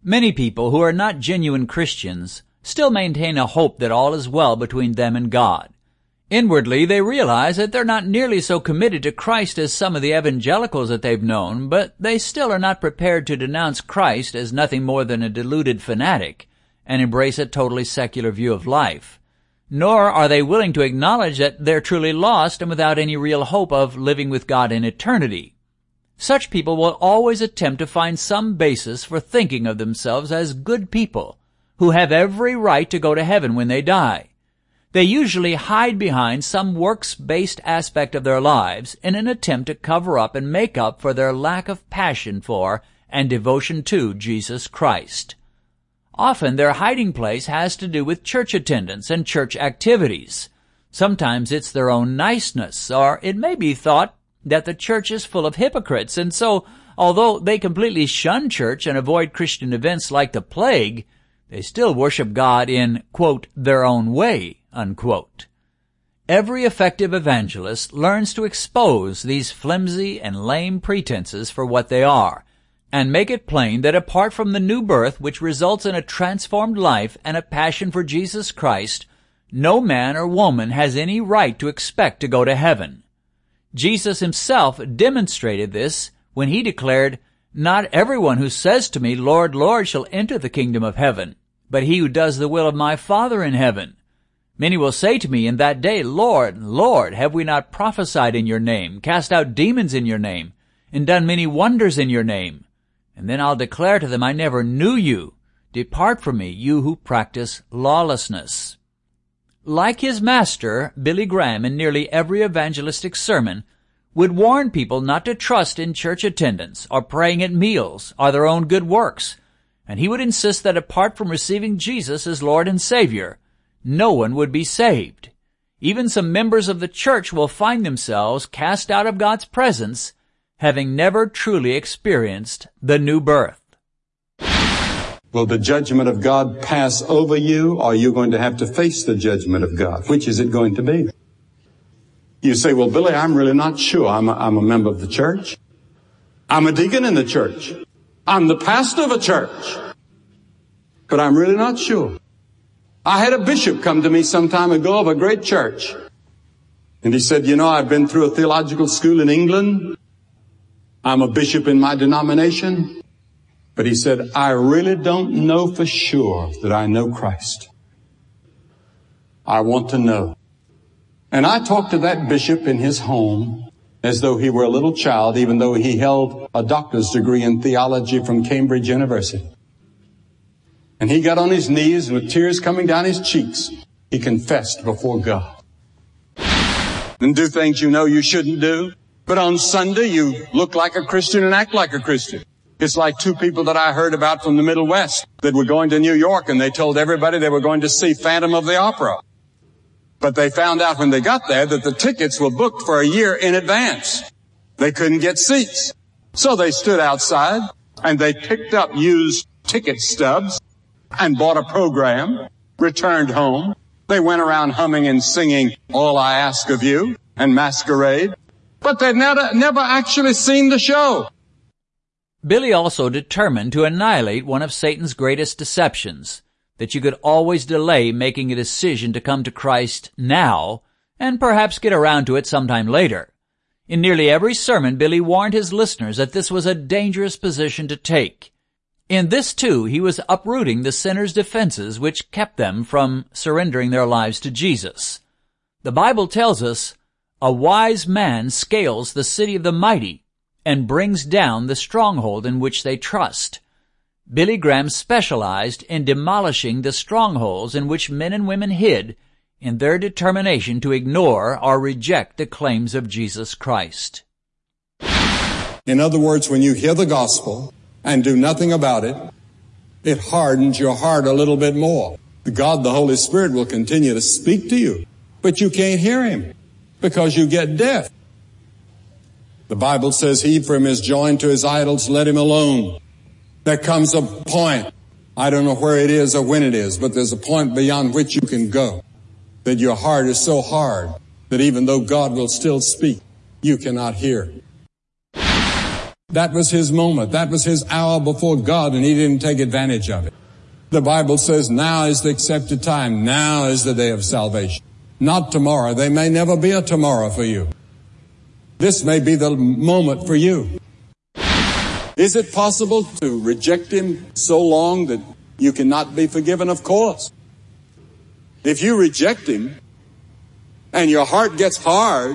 Many people who are not genuine Christians still maintain a hope that all is well between them and God. Inwardly, they realize that they're not nearly so committed to Christ as some of the evangelicals that they've known, but they still are not prepared to denounce Christ as nothing more than a deluded fanatic and embrace a totally secular view of life. Nor are they willing to acknowledge that they're truly lost and without any real hope of living with God in eternity. Such people will always attempt to find some basis for thinking of themselves as good people who have every right to go to heaven when they die. They usually hide behind some works-based aspect of their lives in an attempt to cover up and make up for their lack of passion for and devotion to Jesus Christ. Often their hiding place has to do with church attendance and church activities. Sometimes it's their own niceness, or it may be thought that the church is full of hypocrites, and so, although they completely shun church and avoid Christian events like the plague, they still worship God in, quote, their own way, unquote. Every effective evangelist learns to expose these flimsy and lame pretenses for what they are, and make it plain that apart from the new birth which results in a transformed life and a passion for Jesus Christ, no man or woman has any right to expect to go to heaven. Jesus himself demonstrated this when he declared, "Not everyone who says to me, 'Lord, Lord,' shall enter the kingdom of heaven, but he who does the will of my Father in heaven. Many will say to me in that day, 'Lord, Lord, have we not prophesied in your name, cast out demons in your name, and done many wonders in your name?' And then I'll declare to them, 'I never knew you. Depart from me, you who practice lawlessness.'" Like his master, Billy Graham, in nearly every evangelistic sermon, would warn people not to trust in church attendance, or praying at meals, or their own good works, and he would insist that apart from receiving Jesus as Lord and Savior, no one would be saved. Even some members of the church will find themselves cast out of God's presence, having never truly experienced the new birth. Will the judgment of God pass over you, or are you going to have to face the judgment of God? Which is it going to be? You say, "Well, Billy, I'm really not sure. I'm a member of the church. I'm a deacon in the church. I'm the pastor of a church. But I'm really not sure." I had a bishop come to me some time ago of a great church. And he said, "I've been through a theological school in England. I'm a bishop in my denomination." But he said, "I really don't know for sure that I know Christ. I want to know." And I talked to that bishop in his home as though he were a little child, even though he held a doctor's degree in theology from Cambridge University. And he got on his knees, and with tears coming down his cheeks, he confessed before God. And do things you shouldn't do. But on Sunday, you look like a Christian and act like a Christian. It's like two people that I heard about from the Middle West that were going to New York, and they told everybody they were going to see Phantom of the Opera. But they found out when they got there that the tickets were booked for a year in advance. They couldn't get seats. So they stood outside, and they picked up used ticket stubs and bought a program, returned home. They went around humming and singing "All I Ask of You" and Masquerade. But they'd never actually seen the show. Billy also determined to annihilate one of Satan's greatest deceptions, that you could always delay making a decision to come to Christ now, and perhaps get around to it sometime later. In nearly every sermon, Billy warned his listeners that this was a dangerous position to take. In this, too, he was uprooting the sinner's defenses which kept them from surrendering their lives to Jesus. The Bible tells us, "A wise man scales the city of the mighty and brings down the stronghold in which they trust." Billy Graham specialized in demolishing the strongholds in which men and women hid in their determination to ignore or reject the claims of Jesus Christ. In other words, when you hear the gospel and do nothing about it, it hardens your heart a little bit more. God, the Holy Spirit, will continue to speak to you, but you can't hear him because you get deaf. The Bible says, "Ephraim is joined to his idols, let him alone." There comes a point, I don't know where it is or when it is, but there's a point beyond which you can go, that your heart is so hard that even though God will still speak, you cannot hear. That was his moment. That was his hour before God, and he didn't take advantage of it. The Bible says now is the accepted time. Now is the day of salvation. Not tomorrow. There may never be a tomorrow for you. This may be the moment for you. Is it possible to reject him so long that you cannot be forgiven? Of course. If you reject him and your heart gets hard,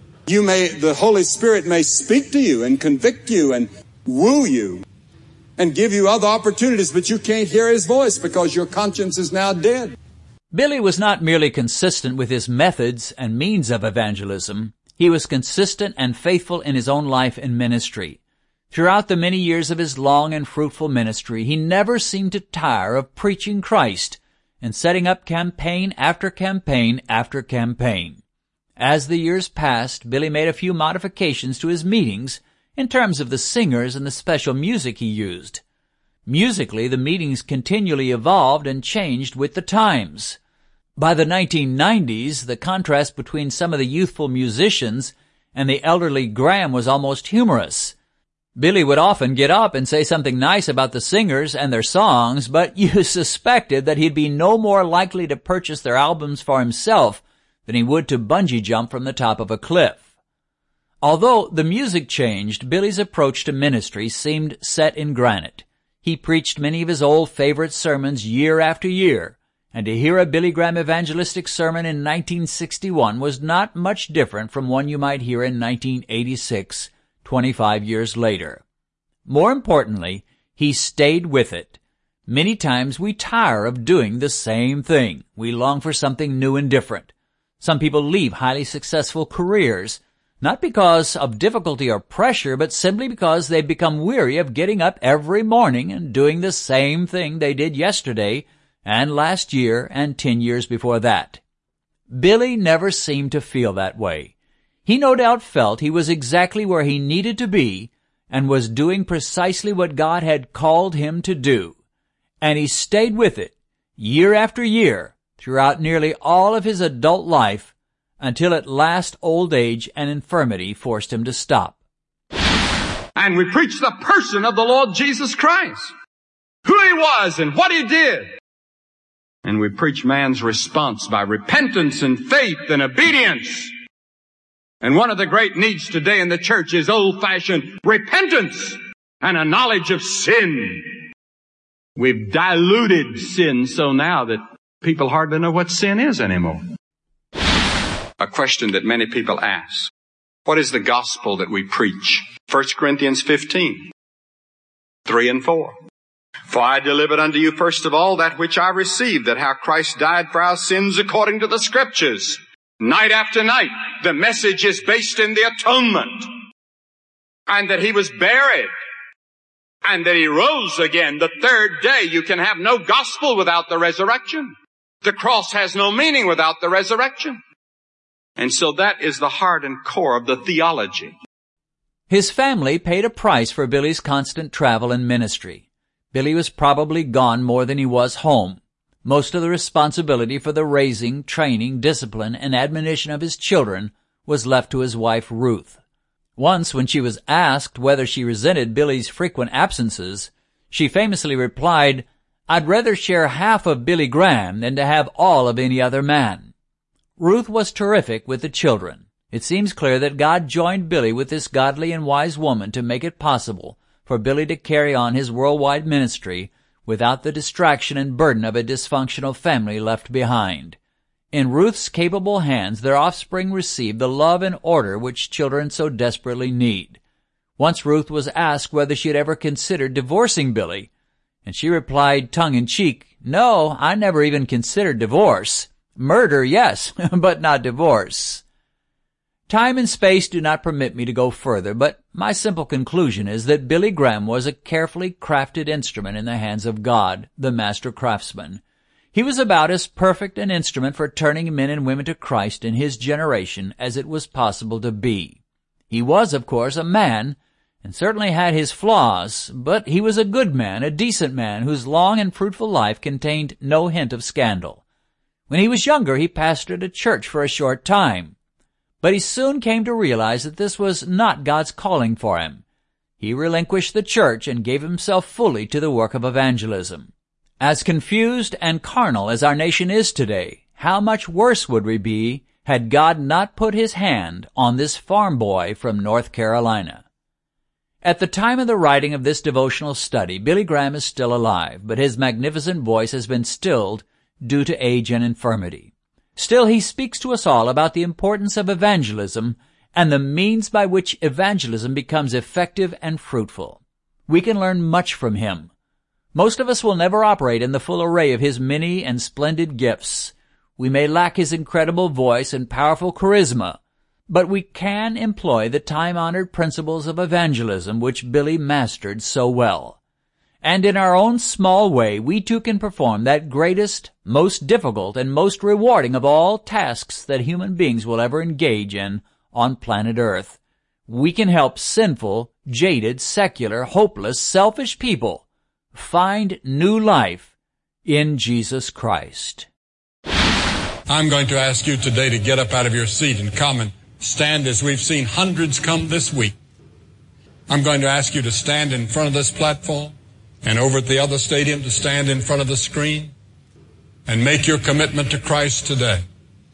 the Holy Spirit may speak to you and convict you and woo you and give you other opportunities, but you can't hear his voice because your conscience is now dead. Billy was not merely consistent with his methods and means of evangelism. He was consistent and faithful in his own life and ministry. Throughout the many years of his long and fruitful ministry, he never seemed to tire of preaching Christ and setting up campaign after campaign after campaign. As the years passed, Billy made a few modifications to his meetings in terms of the singers and the special music he used. Musically, the meetings continually evolved and changed with the times. By the 1990s, the contrast between some of the youthful musicians and the elderly Graham was almost humorous. Billy would often get up and say something nice about the singers and their songs, but you suspected that he'd be no more likely to purchase their albums for himself than he would to bungee jump from the top of a cliff. Although the music changed, Billy's approach to ministry seemed set in granite. He preached many of his old favorite sermons year after year, and to hear a Billy Graham evangelistic sermon in 1961 was not much different from one you might hear in 1986, 25 years later. More importantly, he stayed with it. Many times we tire of doing the same thing. We long for something new and different. Some people leave highly successful careers, not because of difficulty or pressure, but simply because they've become weary of getting up every morning and doing the same thing they did yesterday and last year and 10 years before that. Billy never seemed to feel that way. He no doubt felt he was exactly where he needed to be and was doing precisely what God had called him to do. And he stayed with it year after year throughout nearly all of his adult life until at last old age and infirmity forced him to stop. And we preach the person of the Lord Jesus Christ, who he was and what he did. And we preach man's response by repentance and faith and obedience. And one of the great needs today in the church is old-fashioned repentance and a knowledge of sin. We've diluted sin so now that people hardly know what sin is anymore. A question that many people ask. What is the gospel that we preach? 1 Corinthians 15, 3 and 4. For I delivered unto you first of all that which I received, that how Christ died for our sins according to the Scriptures. Night after night, the message is based in the atonement. And that he was buried. And that he rose again the third day. You can have no gospel without the resurrection. The cross has no meaning without the resurrection. And so that is the heart and core of the theology. His family paid a price for Billy's constant travel and ministry. Billy was probably gone more than he was home. Most of the responsibility for the raising, training, discipline, and admonition of his children was left to his wife Ruth. Once, when she was asked whether she resented Billy's frequent absences, she famously replied, "I'd rather share half of Billy Graham than to have all of any other man." Ruth was terrific with the children. It seems clear that God joined Billy with this godly and wise woman to make it possible for Billy to carry on his worldwide ministry without the distraction and burden of a dysfunctional family left behind. In Ruth's capable hands, their offspring received the love and order which children so desperately need. Once Ruth was asked whether she had ever considered divorcing Billy, and she replied tongue-in-cheek, "No, I never even considered divorce. Murder, yes, but not divorce." Time and space do not permit me to go further, but my simple conclusion is that Billy Graham was a carefully crafted instrument in the hands of God, the master craftsman. He was about as perfect an instrument for turning men and women to Christ in his generation as it was possible to be. He was, of course, a man, and certainly had his flaws, but he was a good man, a decent man, whose long and fruitful life contained no hint of scandal. When he was younger, he pastored a church for a short time, but he soon came to realize that this was not God's calling for him. he relinquished the church and gave himself fully to the work of evangelism. As confused and carnal as our nation is today, how much worse would we be had God not put his hand on this farm boy from North Carolina? At the time of the writing of this devotional study, Billy Graham is still alive, but his magnificent voice has been stilled due to age and infirmity. Still, he speaks to us all about the importance of evangelism and the means by which evangelism becomes effective and fruitful. We can learn much from him. Most of us will never operate in the full array of his many and splendid gifts. We may lack his incredible voice and powerful charisma, but we can employ the time-honored principles of evangelism which Billy mastered so well. And in our own small way, we too can perform that greatest, most difficult, and most rewarding of all tasks that human beings will ever engage in on planet Earth. We can help sinful, jaded, secular, hopeless, selfish people find new life in Jesus Christ. I'm going to ask you today to get up out of your seat and come and stand as we've seen hundreds come this week. I'm going to ask you to stand in front of this platform and over at the other stadium to stand in front of the screen and make your commitment to Christ today.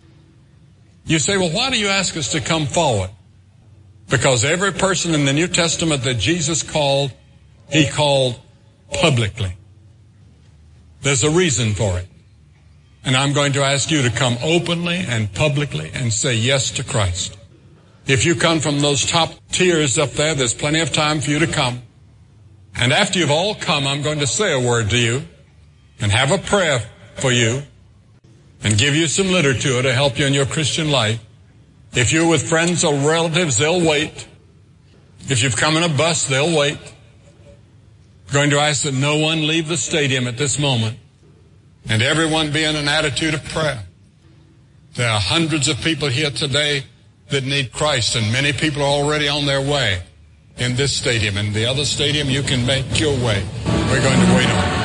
You say, well, why do you ask us to come forward? Because every person in the New Testament that Jesus called, he called publicly. There's a reason for it. And I'm going to ask you to come openly and publicly and say yes to Christ. If you come from those top tiers up there, there's plenty of time for you to come. And after you've all come, I'm going to say a word to you and have a prayer for you and give you some literature to help you in your Christian life. If you're with friends or relatives, they'll wait. If you've come in a bus, they'll wait. I'm going to ask that no one leave the stadium at this moment and everyone be in an attitude of prayer. There are hundreds of people here today that need Christ, and many people are already on their way in this stadium. In the other stadium, you can make your way. We're going to wait on you.